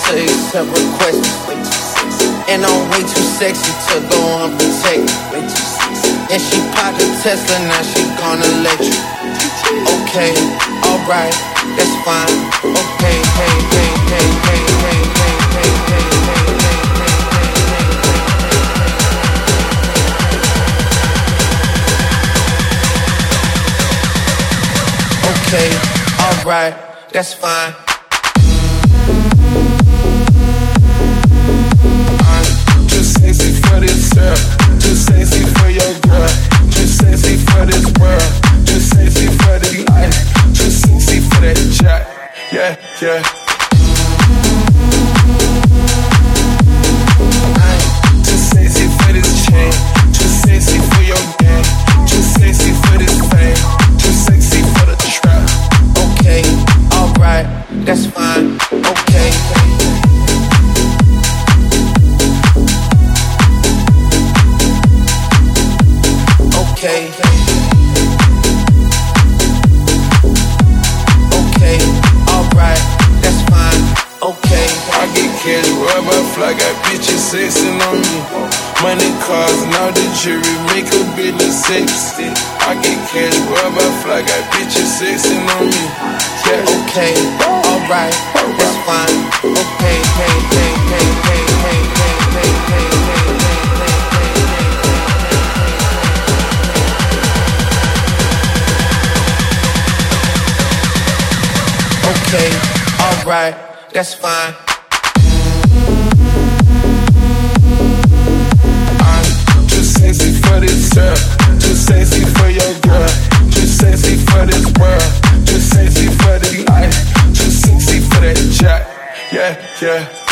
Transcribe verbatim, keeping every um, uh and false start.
to accept requests. And I'm way too sexy to go unprotected. And she popped a Tesla, now she gonna let you. Okay, alright, that's fine. Okay, hey, hey, hey, hey, hey, hey, hey, hey, hey, hey, hey. Okay, alright, that's fine. Too sexy for this girl, too sexy for your girl, too sexy for this world, too sexy for this life, too sexy for that jack, yeah, yeah. Too sexy for this chain, too sexy for your game, too sexy for this fame, too sexy for the trap. Okay, alright, that's fine, okay. Okay. Okay, alright, that's fine. Okay. I get cash wherever I fly, got bitches sexing on me. Money, cars, and all the jewelry make a bitch look sexy. I get cash wherever I fly, got bitches sexing on me. Yeah. Okay, alright, that's fine. Okay, hey, hey, hey, hey, hey, hey, hey, hey, hey. Okay, alright, that's fine. I'm too sexy for this girl, too sexy for your girl, too sexy for this world, too sexy for this life, too sexy for that jack, yeah, yeah.